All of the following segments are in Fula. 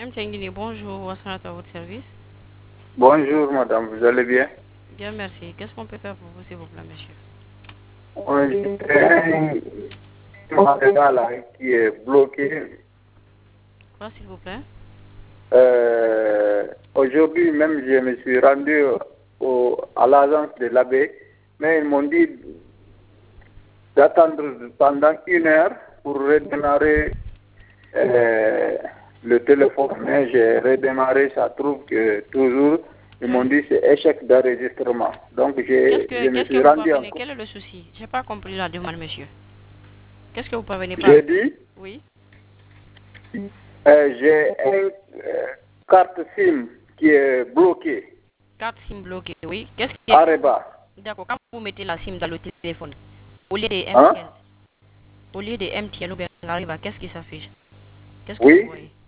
MTN bonjour, à votre service. Bonjour madame, vous allez bien? Bien, merci. Qu'est-ce qu'on peut faire pour vous, s'il vous plaît, monsieur? J'ai un mandat là qui est bloqué. Quoi, s'il vous plaît? Aujourd'hui même, je me suis rendu à l'agence de l'abbé, mais ils m'ont dit d'attendre pendant 1 heure pour redémarrer le téléphone. Mais j'ai redémarré, ça trouve que toujours, ils m'ont dit c'est échec d'enregistrement. Donc je me suis rendu encore. Quel est le souci? Je n'ai pas compris la demande, monsieur. Qu'est-ce que vous parvenez pas? J'ai dit, oui. J'ai une carte SIM qui est bloquée. Carte SIM bloquée, oui. Qu'est-ce qui Areba. D'accord, quand vous mettez la SIM dans le téléphone, au lieu de MTN, Hein? au lieu de MTN ou bien Areba, qu'est-ce qui s'affiche? Qu'est-ce que Oui. vous voyez?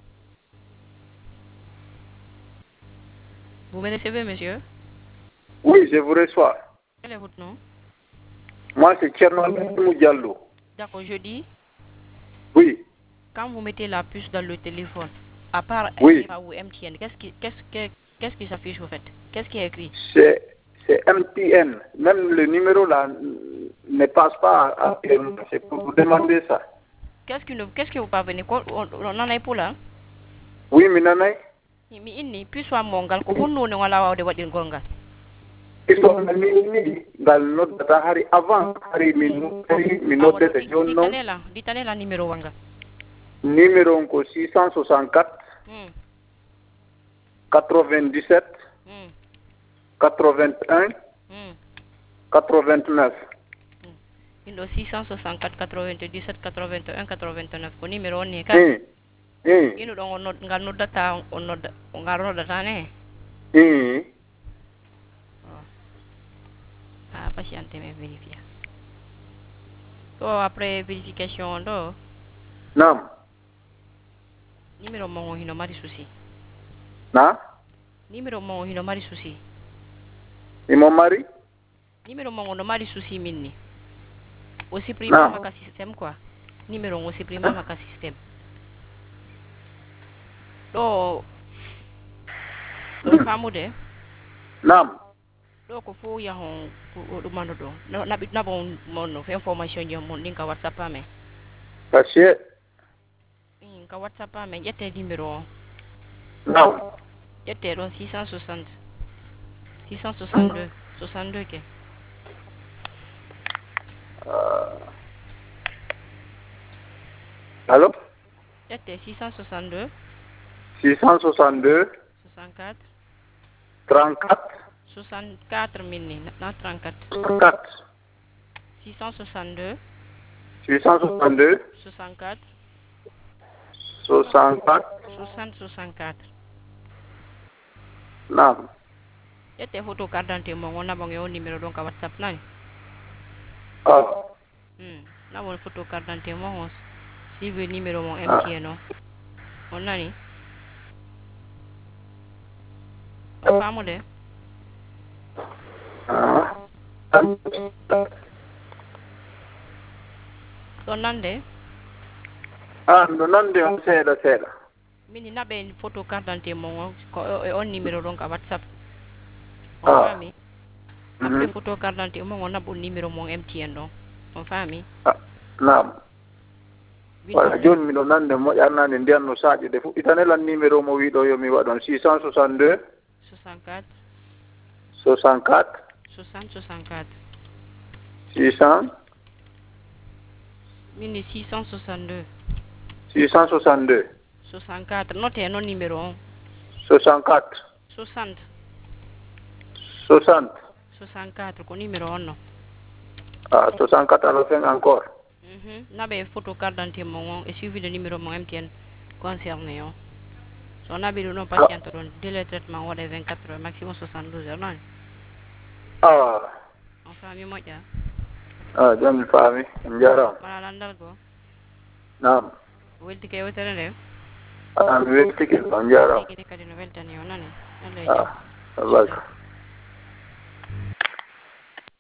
Vous me recevez, monsieur? Oui, je vous reçois. Quel est votre nom? Moi, c'est Tcherno Diallo. D'accord, je dis, Oui. quand vous mettez la puce dans le téléphone, à part Oui. Areba ou MTN, qu'est-ce qui s'affiche, au fait? Qu'est-ce qui est écrit? C'est MTN. Même le numéro là ne passe pas à c'est pour vous demander ça. Qu'est-ce que vous parvenez? On en est pour là? Oui, Minanay. Mi inni puce wa mongal ko honno ne wala wawde wadin gongal. Il faut me dans notre data avant mi noddete joni non. Ditanela numéro wanga. Numéro ko 664 97 81 89. Indo 664 97 81 89 ko numéro ni ka. Ino don ngal noddata on ngal noddata ne. Patiente me vérifier. So après vérification do. Nam. Numéro mo hino mari souci. Na? Numéro mo hino mari souci. Et mon mari? Numéro mo no mari souci minni. O supprima maka système quoi. Numéro o supprima maka système. Do famude. Nam. Do ko fo ya hon do mano do. Na bit na bon mono information yo mon linka WhatsApp ame. Parce que ka WhatsApp ame jette numéro. Non. Jette don 660 662 62 ke. Allô? Jette 662 662 64 34 64 minni na 34 34 662 662 64 64 64. Nam. Jette photo carte d'identité mo ngona bon yo numéro donc WhatsApp nani. Na bon photo carte d'identité mo si le numéro mon MTN no. On nani. Famude. So nande. Nande on seeda. Mini na ben photo carte d'identité mo ko on numéro donc WhatsApp. On fami. Après photo carte d'identité mo on a bon numéro mon MTN no. On fami. Nam. Wala joni miɗo nande moƴƴarnade ndiyanno saƴe de fuɗɗitanela numéro mo wiɗo yomi waɗon 662 64 64 64 600 mini 662 662 64 note non numéro 64 60 60 64 ko numéro on no. 64 à la fin encore. Nabe photo carte d'identité mon et suivi le numéro mon MTN concerné yo. So nabe non patient don délai traitement wala 24 heures maximum 72 heures non. On fami moƴƴa. Joni faami jaram. Wala landal go. Nam. Welti kay wotere nde. Mi weltike on jaram. Kadi no weltani o nani. Barka.